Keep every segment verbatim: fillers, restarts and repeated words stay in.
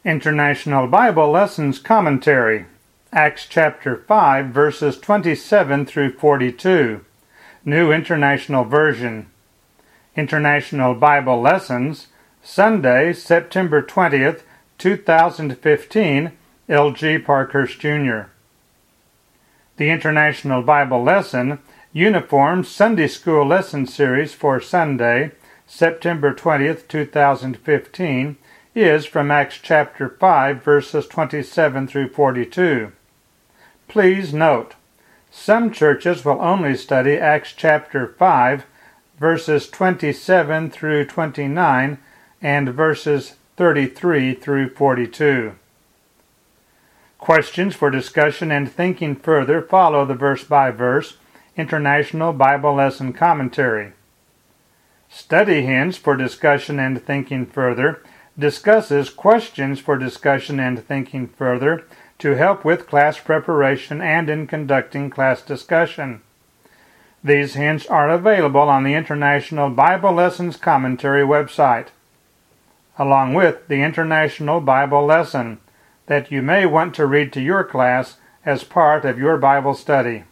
International Bible Lessons Commentary, Acts chapter five, verses twenty-seven through forty-two, New International Version. International Bible Lessons, Sunday, September twentieth, two thousand fifteen, L G Parkhurst Junior The International Bible Lesson, Uniform Sunday School Lesson Series for Sunday, September twentieth, two thousand fifteen, is from Acts chapter five, verses twenty-seven through forty-two. Please note, some churches will only study Acts chapter five, verses twenty-seven through twenty-nine, and verses thirty-three through forty-two. Questions for discussion and thinking further follow the verse-by-verse International Bible Lesson Commentary. Study hints for discussion and thinking further discusses questions for discussion and thinking further to help with class preparation and in conducting class discussion. These hints are available on the International Bible Lessons Commentary website, along with the International Bible Lesson that you may want to read to your class as part of your Bible study.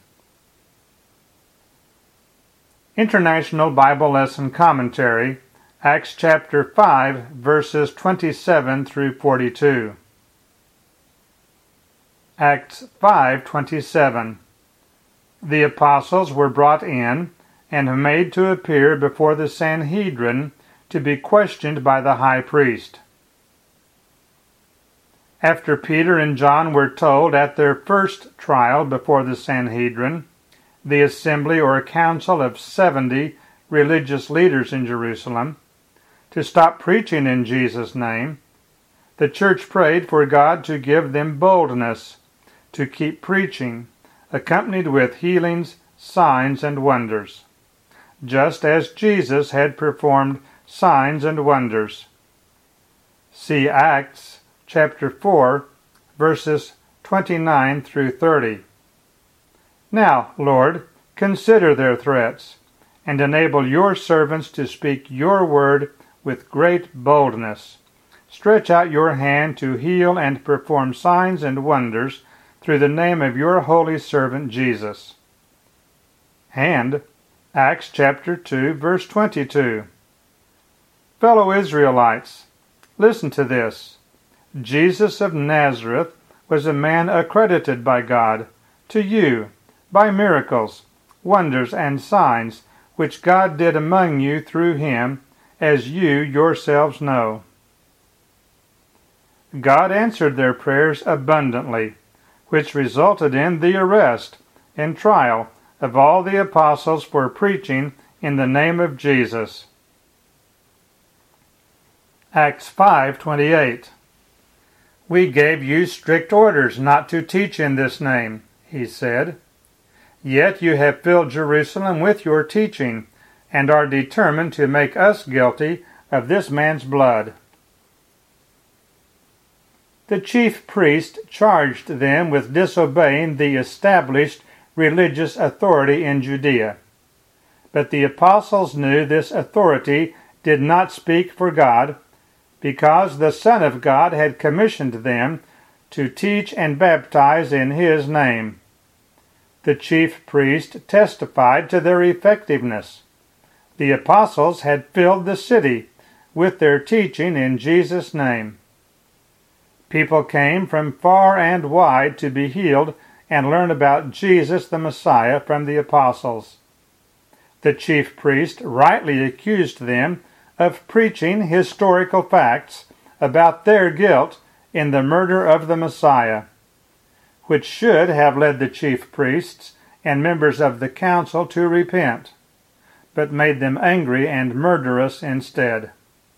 International Bible Lesson Commentary, Acts chapter five, verses twenty-seven through forty-two. Acts five twenty-seven. The apostles were brought in and made to appear before the Sanhedrin to be questioned by the high priest. After Peter and John were told at their first trial before the Sanhedrin, the assembly or council of seventy religious leaders in Jerusalem, to stop preaching in Jesus' name, the church prayed for God to give them boldness to keep preaching, accompanied with healings, signs, and wonders, just as Jesus had performed signs and wonders. See Acts chapter four, verses twenty-nine through thirty. Now, Lord, consider their threats, and enable your servants to speak your word with great boldness. Stretch out your hand to heal and perform signs and wonders through the name of your holy servant Jesus. And Acts chapter two, verse twenty-two. Fellow Israelites, listen to this. Jesus of Nazareth was a man accredited by God to you by miracles, wonders, and signs which God did among you through him, as you yourselves know. God answered their prayers abundantly, which resulted in the arrest and trial of all the apostles for preaching in the name of Jesus. Acts five twenty-eight. We gave you strict orders not to teach in this name, he said. Yet you have filled Jerusalem with your teaching, and are determined to make us guilty of this man's blood. The chief priest charged them with disobeying the established religious authority in Judea. But the apostles knew this authority did not speak for God, because the Son of God had commissioned them to teach and baptize in his name. The chief priest testified to their effectiveness. The apostles had filled the city with their teaching in Jesus' name. People came from far and wide to be healed and learn about Jesus the Messiah from the apostles. The chief priest rightly accused them of preaching historical facts about their guilt in the murder of the Messiah, which should have led the chief priests and members of the council to repent, but made them angry and murderous instead.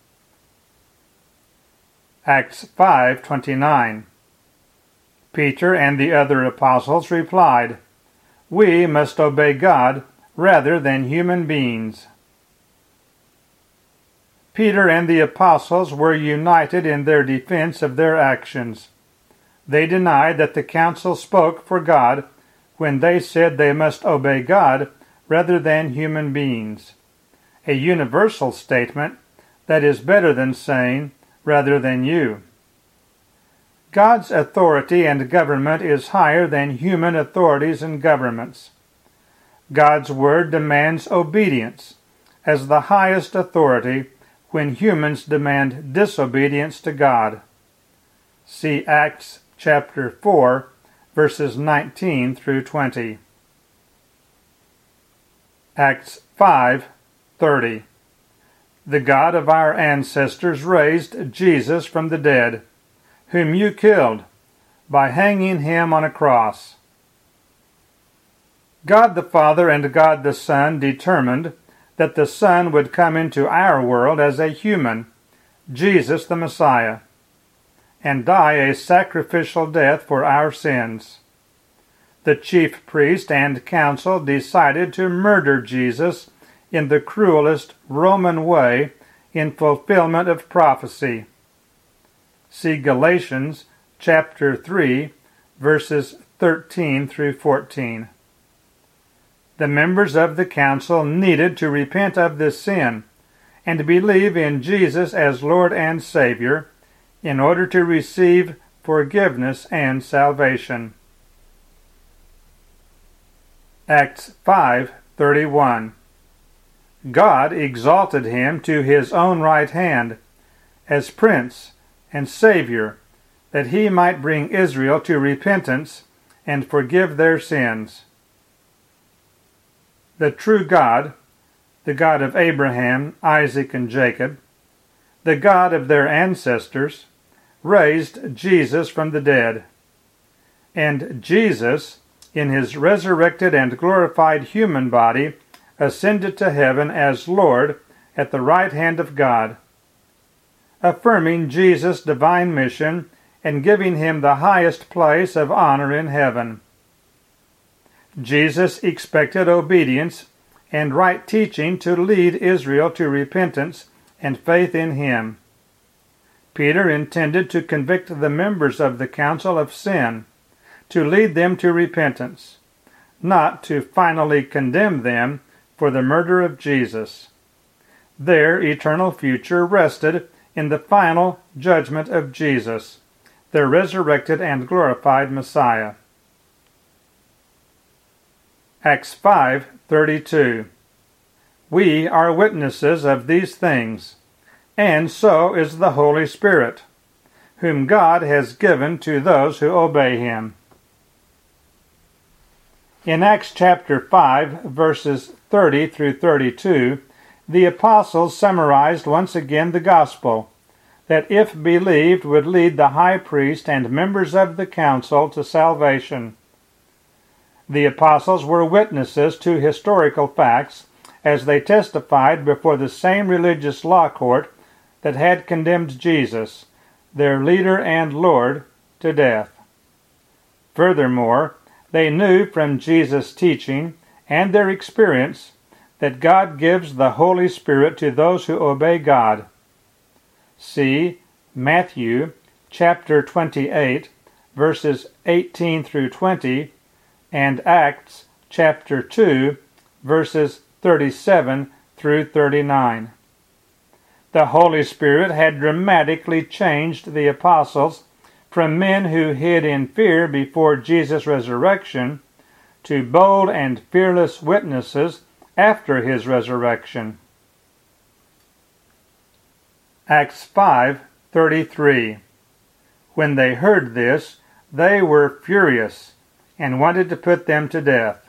Acts five twenty-nine. Peter and the other apostles replied, "We must obey God rather than human beings." Peter and the apostles were united in their defense of their actions. They denied that the council spoke for God when they said they must obey God rather than human beings, a universal statement that is better than saying rather than you. God's authority and government is higher than human authorities and governments. God's word demands obedience as the highest authority when humans demand disobedience to God. See Acts chapter four, verses nineteen through twenty. Acts five thirty. The God of our ancestors raised Jesus from the dead, whom you killed by hanging him on a cross. God the Father and God the Son determined that the Son would come into our world as a human, Jesus the Messiah, and die a sacrificial death for our sins. The chief priest and council decided to murder Jesus in the cruelest Roman way in fulfillment of prophecy. See Galatians chapter three, verses thirteen through fourteen. The members of the council needed to repent of this sin and believe in Jesus as Lord and Savior in order to receive forgiveness and salvation. Acts five thirty-one. God exalted him to his own right hand as Prince and Savior, that he might bring Israel to repentance and forgive their sins. The true God, the God of Abraham, Isaac, and Jacob, the God of their ancestors, raised Jesus from the dead. And Jesus, in his resurrected and glorified human body, ascended to heaven as Lord at the right hand of God, affirming Jesus' divine mission and giving him the highest place of honor in heaven. Jesus expected obedience and right teaching to lead Israel to repentance and faith in him. Peter intended to convict the members of the council of sin, to lead them to repentance, not to finally condemn them for the murder of Jesus. Their eternal future rested in the final judgment of Jesus, their resurrected and glorified Messiah. Acts five thirty-two. We are witnesses of these things, and so is the Holy Spirit, whom God has given to those who obey him. In Acts chapter five, verses thirty through thirty-two, the apostles summarized once again the gospel, that if believed would lead the high priest and members of the council to salvation. The apostles were witnesses to historical facts as they testified before the same religious law court that had condemned Jesus, their leader and Lord, to death. Furthermore, they knew from Jesus' teaching and their experience that God gives the Holy Spirit to those who obey God. See Matthew chapter twenty-eight, verses eighteen through twenty, and Acts chapter two, verses thirty-seven through thirty-nine. The Holy Spirit had dramatically changed the apostles from men who hid in fear before Jesus' resurrection to bold and fearless witnesses after his resurrection. Acts five thirty-three. When they heard this, they were furious and wanted to put them to death.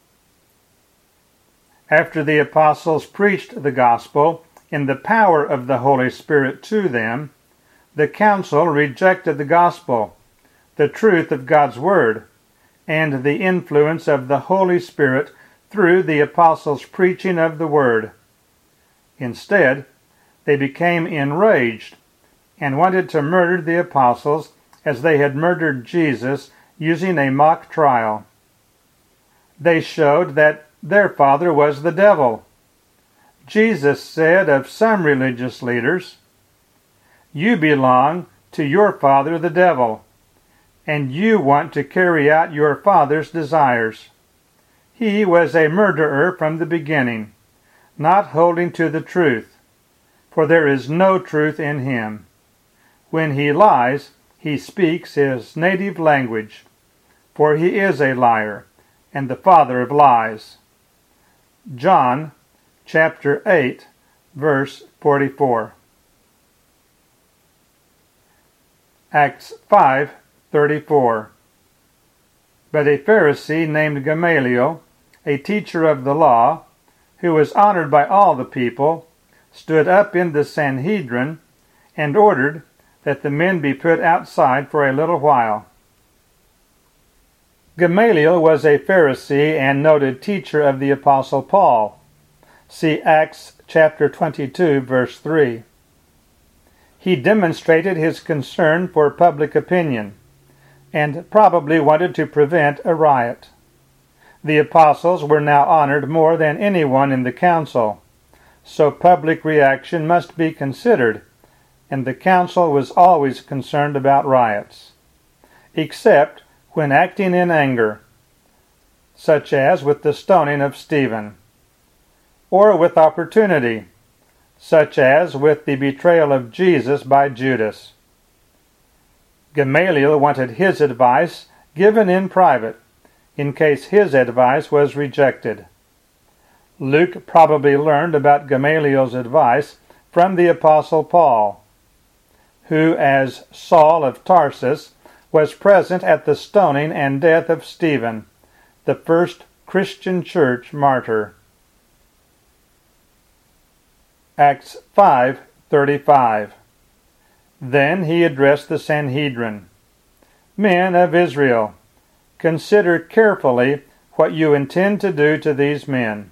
After the apostles preached the gospel in the power of the Holy Spirit to them, the council rejected the gospel, the truth of God's word, and the influence of the Holy Spirit through the apostles' preaching of the word. Instead, they became enraged and wanted to murder the apostles as they had murdered Jesus using a mock trial. They showed that their father was the devil. Jesus said of some religious leaders, "You belong to your father the devil, and you want to carry out your father's desires. He was a murderer from the beginning, not holding to the truth, for there is no truth in him. When he lies, he speaks his native language, for he is a liar, and the father of lies. John chapter eight, verse forty-four. Acts five thirty-four. But a Pharisee named Gamaliel, a teacher of the law, who was honored by all the people, stood up in the Sanhedrin and ordered that the men be put outside for a little while. Gamaliel was a Pharisee and noted teacher of the Apostle Paul. See Acts chapter twenty-two, verse three. He demonstrated his concern for public opinion, and probably wanted to prevent a riot. The apostles were now honored more than anyone in the council, so public reaction must be considered, and the council was always concerned about riots, except when acting in anger, such as with the stoning of Stephen, or with opportunity, such as with the betrayal of Jesus by Judas. Gamaliel wanted his advice given in private, in case his advice was rejected. Luke probably learned about Gamaliel's advice from the Apostle Paul, who, as Saul of Tarsus, was present at the stoning and death of Stephen, the first Christian church martyr. Acts five thirty-five. Then he addressed the Sanhedrin. Men of Israel, consider carefully what you intend to do to these men.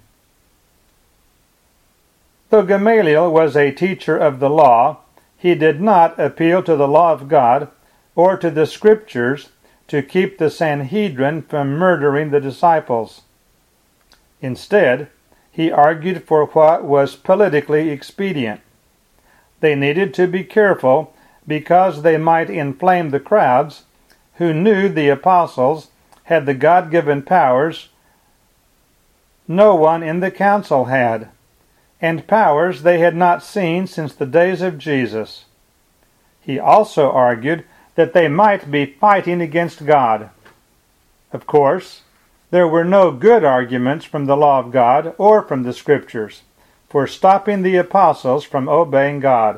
Though Gamaliel was a teacher of the law, he did not appeal to the law of God or to the Scriptures to keep the Sanhedrin from murdering the disciples. Instead, he argued for what was politically expedient. They needed to be careful because they might inflame the crowds who knew the apostles had the God-given powers no one in the council had, and powers they had not seen since the days of Jesus. He also argued that they might be fighting against God. Of course, there were no good arguments from the law of God or from the Scriptures for stopping the apostles from obeying God.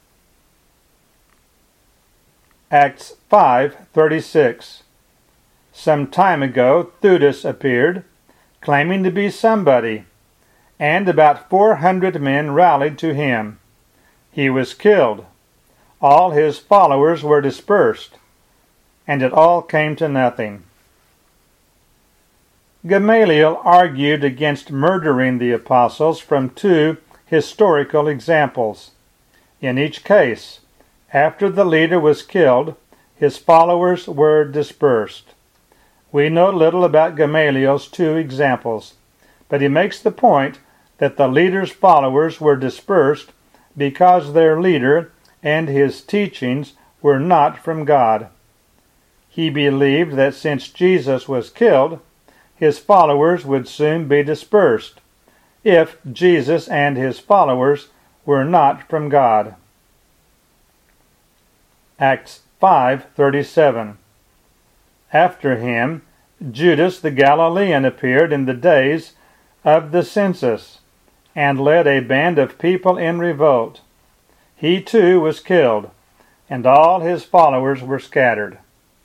Acts five thirty-six. Some time ago Theudas appeared, claiming to be somebody, and about four hundred men rallied to him. He was killed. All his followers were dispersed, and it all came to nothing. Gamaliel argued against murdering the apostles from two historical examples. In each case, after the leader was killed, his followers were dispersed. We know little about Gamaliel's two examples, but he makes the point that the leader's followers were dispersed because their leader and his teachings were not from God. He believed that since Jesus was killed, his followers would soon be dispersed, if Jesus and his followers were not from God. Acts five thirty-seven. After him, Judas the Galilean appeared in the days of the census, and led a band of people in revolt. He too was killed, and all his followers were scattered.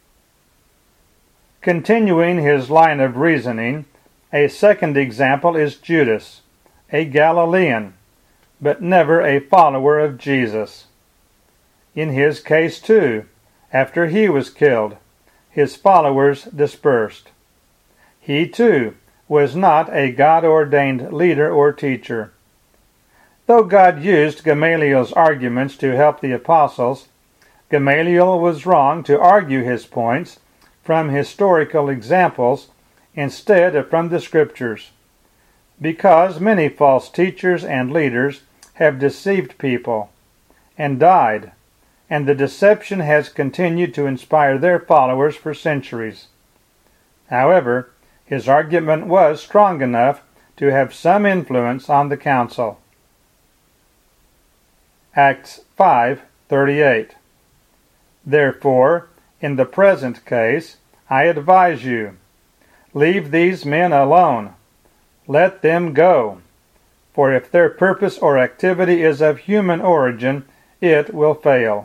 Continuing his line of reasoning, a second example is Judas, a Galilean, but never a follower of Jesus. In his case, too, after he was killed, his followers dispersed. He, too, was not a God-ordained leader or teacher. Though God used Gamaliel's arguments to help the apostles, Gamaliel was wrong to argue his points from historical examples instead of from the Scriptures, because many false teachers and leaders have deceived people and died, and the deception has continued to inspire their followers for centuries. However, his argument was strong enough to have some influence on the council. Acts five thirty-eight. Therefore, in the present case, I advise you, leave these men alone. Let them go. For if their purpose or activity is of human origin, it will fail.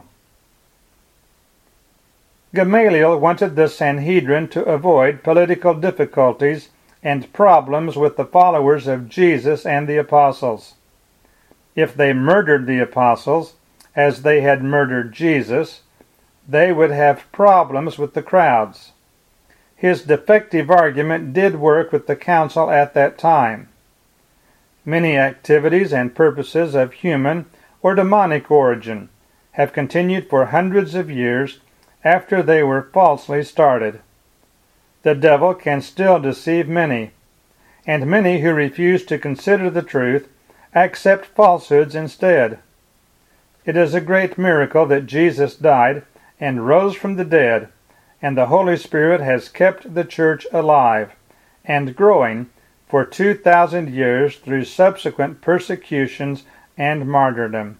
Gamaliel wanted the Sanhedrin to avoid political difficulties and problems with the followers of Jesus and the apostles. If they murdered the apostles, as they had murdered Jesus, they would have problems with the crowds. His defective argument did work with the council at that time. Many activities and purposes of human or demonic origin have continued for hundreds of years after they were falsely started. The devil can still deceive many, and many who refuse to consider the truth accept falsehoods instead. It is a great miracle that Jesus died and rose from the dead, and the Holy Spirit has kept the church alive and growing for two thousand years through subsequent persecutions and martyrdom.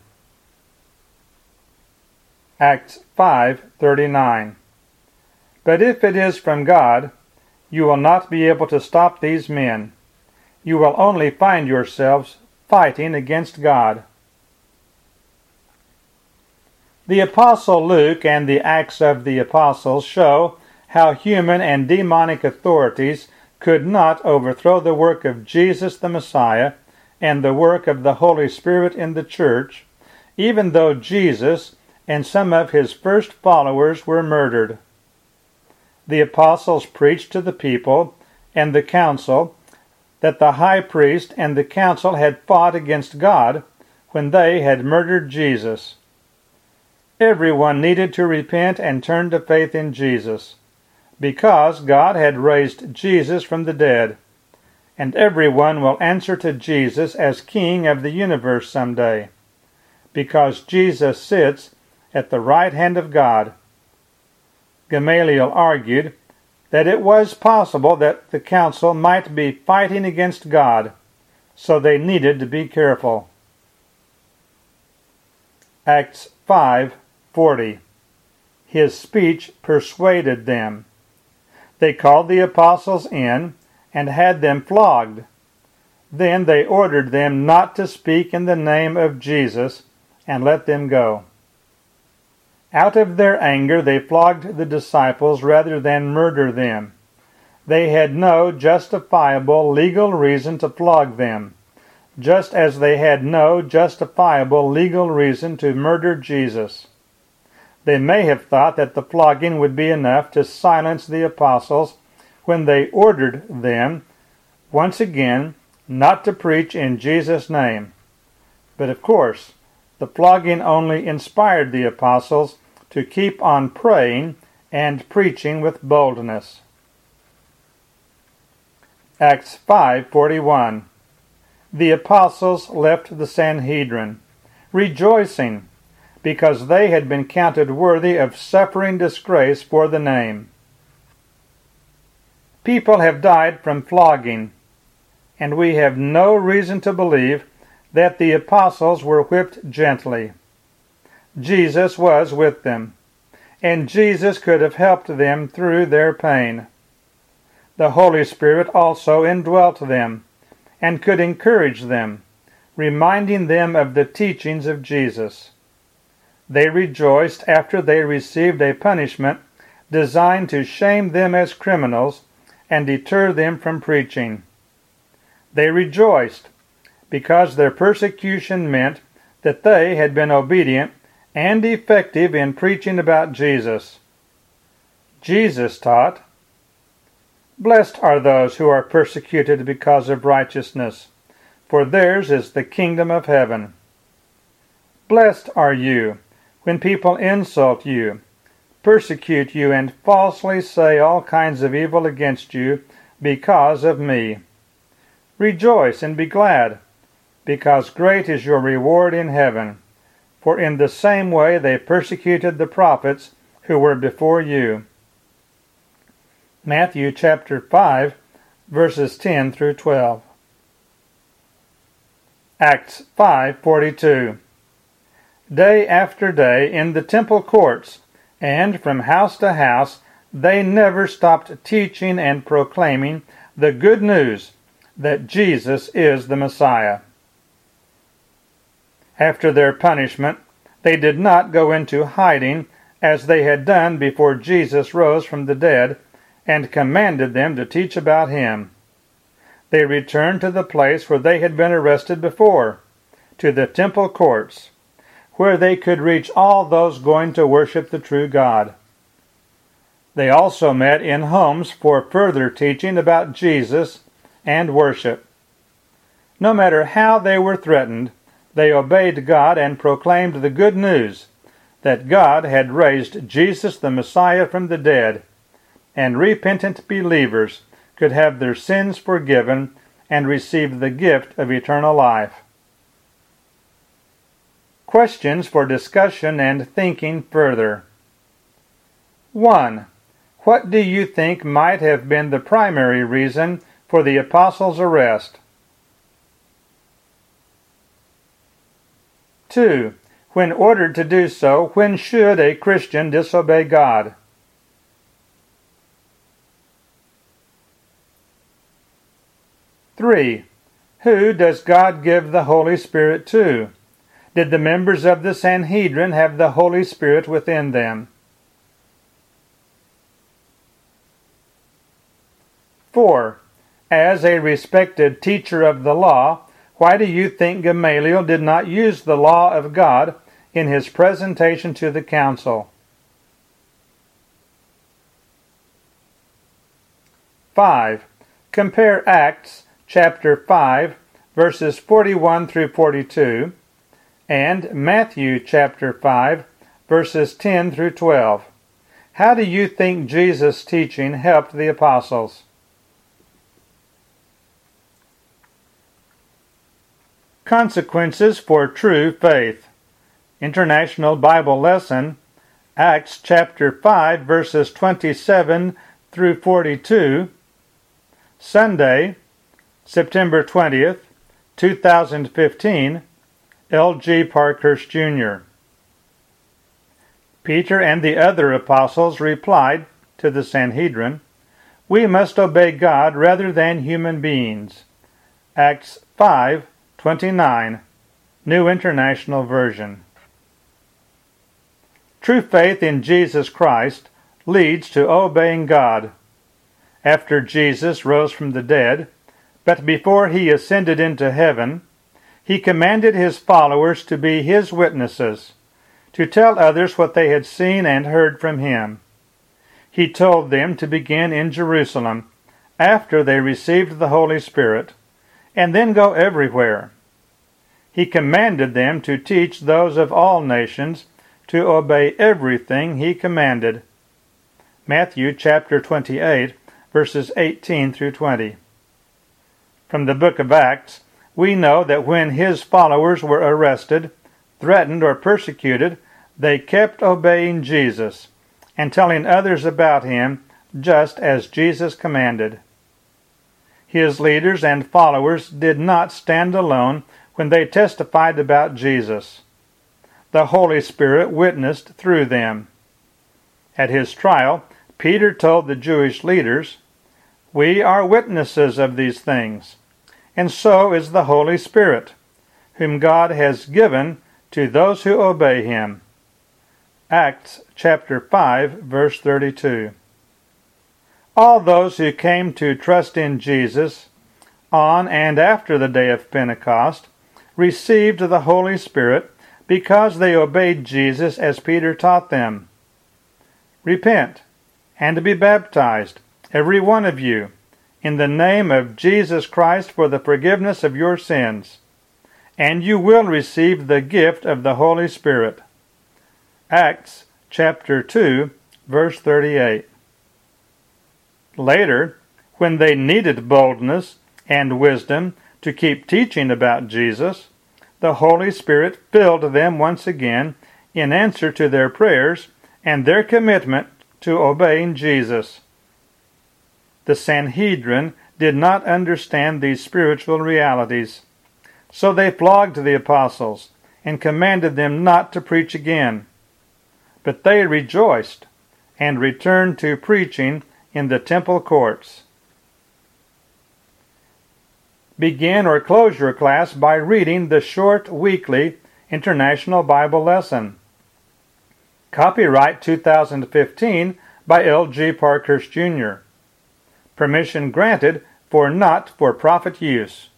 Acts five thirty-nine. But if it is from God, you will not be able to stop these men. You will only find yourselves fighting against God. The Apostle Luke and the Acts of the Apostles show how human and demonic authorities could not overthrow the work of Jesus the Messiah and the work of the Holy Spirit in the church, even though Jesus and some of his first followers were murdered. The apostles preached to the people and the council that the high priest and the council had fought against God when they had murdered Jesus. Everyone needed to repent and turn to faith in Jesus, because God had raised Jesus from the dead, and everyone will answer to Jesus as King of the universe someday, because Jesus sits at the right hand of God. Gamaliel argued that it was possible that the council might be fighting against God, so they needed to be careful. Acts five forty. His speech persuaded them. They called the apostles in and had them flogged. Then they ordered them not to speak in the name of Jesus and let them go. Out of their anger they flogged the disciples rather than murder them. They had no justifiable legal reason to flog them, just as they had no justifiable legal reason to murder Jesus. They may have thought that the flogging would be enough to silence the apostles when they ordered them, once again, not to preach in Jesus' name. But of course, the flogging only inspired the apostles to keep on praying and preaching with boldness. Acts five forty-one. The apostles left the Sanhedrin, rejoicing, because they had been counted worthy of suffering disgrace for the name. People have died from flogging, and we have no reason to believe that the apostles were whipped gently. Jesus was with them, and Jesus could have helped them through their pain. The Holy Spirit also indwelt them, and could encourage them, reminding them of the teachings of Jesus. They rejoiced after they received a punishment designed to shame them as criminals and deter them from preaching. They rejoiced because their persecution meant that they had been obedient and effective in preaching about Jesus. Jesus taught, "Blessed are those who are persecuted because of righteousness, for theirs is the kingdom of heaven. Blessed are you when people insult you, persecute you, and falsely say all kinds of evil against you because of me. Rejoice and be glad, because great is your reward in heaven. For in the same way they persecuted the prophets who were before you." Matthew chapter five, verses ten through twelve. Acts five forty-two. Day after day in the temple courts and from house to house they never stopped teaching and proclaiming the good news that Jesus is the Messiah. After their punishment, they did not go into hiding as they had done before Jesus rose from the dead and commanded them to teach about him. They returned to the place where they had been arrested before, to the temple courts, where they could reach all those going to worship the true God. They also met in homes for further teaching about Jesus and worship. No matter how they were threatened, they obeyed God and proclaimed the good news that God had raised Jesus the Messiah from the dead, and repentant believers could have their sins forgiven and receive the gift of eternal life. Questions for discussion and thinking further. one. What do you think might have been the primary reason for the apostles' arrest? two. When ordered to do so, when should a Christian disobey God? three. Who does God give the Holy Spirit to? Did the members of the Sanhedrin have the Holy Spirit within them? four. As a respected teacher of the law, why do you think Gamaliel did not use the law of God in his presentation to the council? five. Compare Acts chapter five, verses forty-one through forty-two, and Matthew chapter five, verses ten through twelve. How do you think Jesus' teaching helped the apostles? Consequences for true faith. International Bible Lesson, Acts chapter five, verses twenty-seven through forty-two, Sunday, September twentieth, two thousand fifteen, L G Parkhurst Junior Peter and the other apostles replied to the Sanhedrin, "We must obey God rather than human beings." Acts five twenty-nine, New International Version. True faith in Jesus Christ leads to obeying God. After Jesus rose from the dead, but before he ascended into heaven, he commanded his followers to be his witnesses, to tell others what they had seen and heard from him. He told them to begin in Jerusalem after they received the Holy Spirit, and then go everywhere. He commanded them to teach those of all nations to obey everything he commanded. Matthew chapter twenty-eight, verses eighteen through twenty. From the book of Acts, we know that when his followers were arrested, threatened, or persecuted, they kept obeying Jesus and telling others about him just as Jesus commanded. His leaders and followers did not stand alone when they testified about Jesus. The Holy Spirit witnessed through them. At his trial, Peter told the Jewish leaders, "We are witnesses of these things, and so is the Holy Spirit, whom God has given to those who obey him." Acts chapter five, verse thirty-two. All those who came to trust in Jesus on and after the day of Pentecost received the Holy Spirit because they obeyed Jesus as Peter taught them. Repent and be baptized, every one of you, in the name of Jesus Christ for the forgiveness of your sins, and you will receive the gift of the Holy Spirit. Acts chapter two, verse thirty-eight. Later, when they needed boldness and wisdom to keep teaching about Jesus, the Holy Spirit filled them once again in answer to their prayers and their commitment to obeying Jesus. The Sanhedrin did not understand these spiritual realities, so they flogged the apostles and commanded them not to preach again. But they rejoiced and returned to preaching in the temple courts. Begin or close your class by reading the short weekly International Bible Lesson. Copyright two thousand fifteen by L G Parkhurst Junior Permission granted for not-for-profit use.